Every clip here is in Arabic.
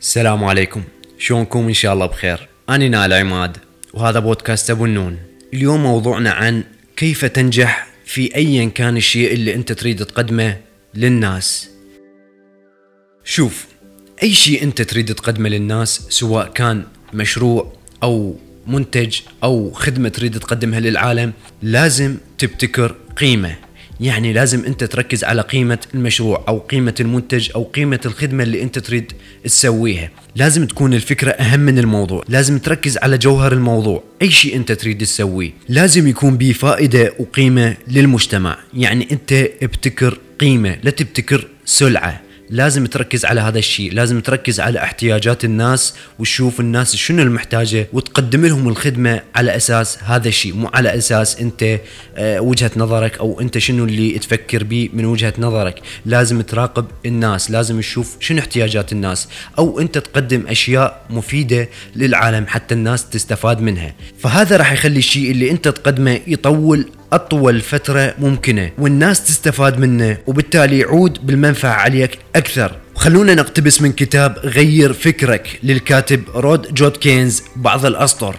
السلام عليكم، شلونكم؟ إن شاء الله بخير. أنا نال عماد وهذا بودكاست أبو النون. اليوم موضوعنا عن كيف تنجح في أيا كان الشيء اللي أنت تريد تقدمه للناس. شوف، أي شيء أنت تريد تقدمه للناس، سواء كان مشروع أو منتج أو خدمة تريد تقدمها للعالم، لازم تبتكر قيمة. يعني لازم أنت تركز على قيمة المشروع أو قيمة المنتج أو قيمة الخدمة اللي أنت تريد تسويها. لازم تكون الفكرة أهم من الموضوع، لازم تركز على جوهر الموضوع. أي شيء أنت تريد تسويه لازم يكون به فائدة وقيمة للمجتمع. يعني أنت ابتكر قيمة، لا تبتكر سلعة. لازم تركز على هذا الشيء، لازم تركز على احتياجات الناس وتشوف الناس شنو المحتاجة وتقدم لهم الخدمة على أساس هذا الشيء، مو على أساس أنت وجهة نظرك أو أنت شنو اللي تفكر به من وجهة نظرك. لازم تراقب الناس، لازم تشوف شنو احتياجات الناس، أو أنت تقدم أشياء مفيدة للعالم حتى الناس تستفاد منها. فهذا راح يخلي الشيء اللي أنت تقدمه يطول أطول فترة ممكنة والناس تستفاد منه، وبالتالي يعود بالمنفعة عليك أكثر. خلونا نقتبس من كتاب غير فكرك للكاتب رود جودكينز بعض الأسطر.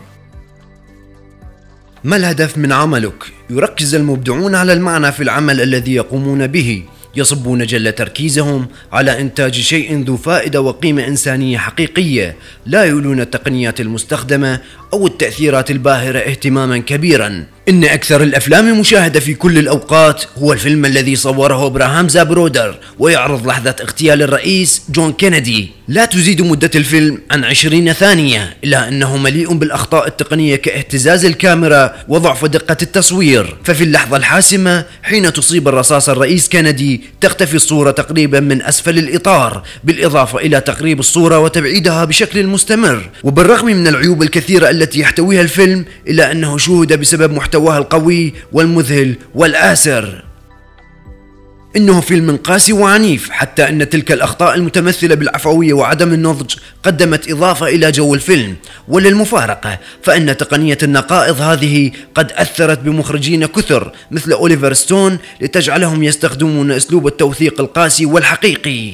ما الهدف من عملك؟ يركز المبدعون على المعنى في العمل الذي يقومون به، يصبون جل تركيزهم على إنتاج شيء ذو فائدة وقيمة إنسانية حقيقية، لا يولون التقنيات المستخدمة أو التأثيرات الباهرة اهتماما كبيرا. إن أكثر الأفلام مشاهدة في كل الأوقات هو الفيلم الذي صوره إبراهام زابرودر ويعرض لحظة اغتيال الرئيس جون كينيدي. لا تزيد مدة الفيلم عن 20 ثانية، إلا أنه مليء بالأخطاء التقنية كاهتزاز الكاميرا وضعف دقة التصوير. ففي اللحظة الحاسمة حين تصيب الرصاص الرئيس كينيدي تختفي الصورة تقريبا من أسفل الإطار، بالإضافة إلى تقريب الصورة وتبعيدها بشكل مستمر. وبالرغم من العيوب الكثيرة التي يحتويها الفيلم، إلا أنه شوهد بسبب محتواه القوي والمذهل والآسر. إنه فيلم قاسي وعنيف، حتى أن تلك الأخطاء المتمثلة بالعفوية وعدم النضج قدمت إضافة إلى جو الفيلم. وللمفارقة فإن تقنية النقائض هذه قد أثرت بمخرجين كثر مثل أوليفر ستون لتجعلهم يستخدمون أسلوب التوثيق القاسي والحقيقي.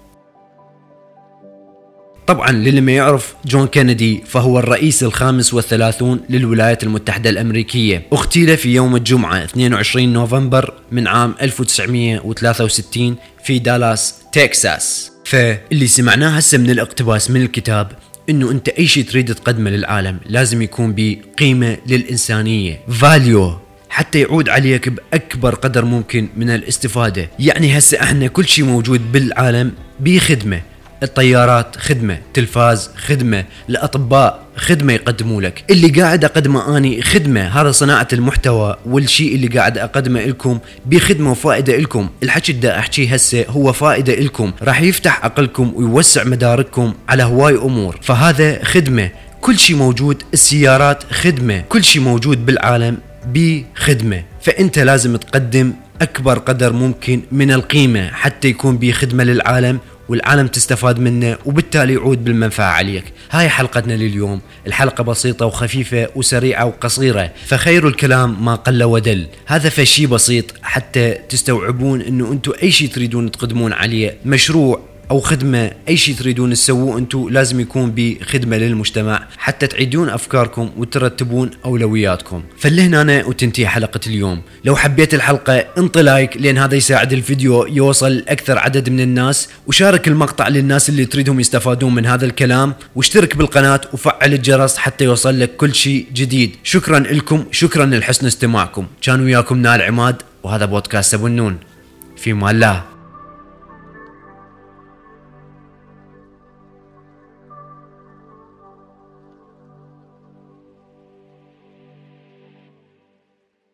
طبعا للي ما يعرف، جون كينيدي فهو الرئيس ال35 للولايات المتحدة الأمريكية. اغتيل في يوم الجمعة 22 نوفمبر من عام 1963 في دالاس تكساس. فاللي سمعناه هسه من الاقتباس من الكتاب انه انت اي شيء تريد تقدمه للعالم لازم يكون بقيمة للإنسانية، فاليو، حتى يعود عليك بأكبر قدر ممكن من الاستفادة. يعني هسه احنا كل شيء موجود بالعالم بخدمة. الطيارات خدمة، تلفاز خدمة، الأطباء خدمة يقدموا لك، اللي قاعد أقدمه أني خدمة. هذا صناعة المحتوى، والشيء اللي قاعد أقدمه لكم بخدمة وفائدة لكم. الحكي دا أحكي هسه هو فائدة لكم، راح يفتح عقلكم ويوسع مدارككم على هواي أمور. فهذا خدمة. كل شيء موجود، السيارات خدمة، كل شيء موجود بالعالم بخدمة. فأنت لازم تقدم أكبر قدر ممكن من القيمة حتى يكون بخدمة للعالم والعالم تستفاد منه، وبالتالي يعود بالمنفعة عليك. هاي حلقتنا لليوم. الحلقة بسيطة وخفيفة وسريعة وقصيرة، فخير الكلام ما قل ودل. هذا فشي بسيط حتى تستوعبون انه انتو اي شيء تريدون تقدمون عليه، مشروع أو خدمة، أي شيء تريدون تسووه أنتو لازم يكون بخدمة للمجتمع حتى تعيدون أفكاركم وترتبون أولوياتكم. فلهنا وتنتهي حلقة اليوم. لو حبيت الحلقة انطي لايك، لأن هذا يساعد الفيديو يوصل لأكثر عدد من الناس، وشارك المقطع للناس اللي تريدهم يستفادون من هذا الكلام، واشترك بالقناة وفعل الجرس حتى يوصل لك كل شيء جديد. شكرا لكم، شكرا لحسن استماعكم. كان وياكم نال عماد، وهذا بودكاست أبو النون. في مال الله.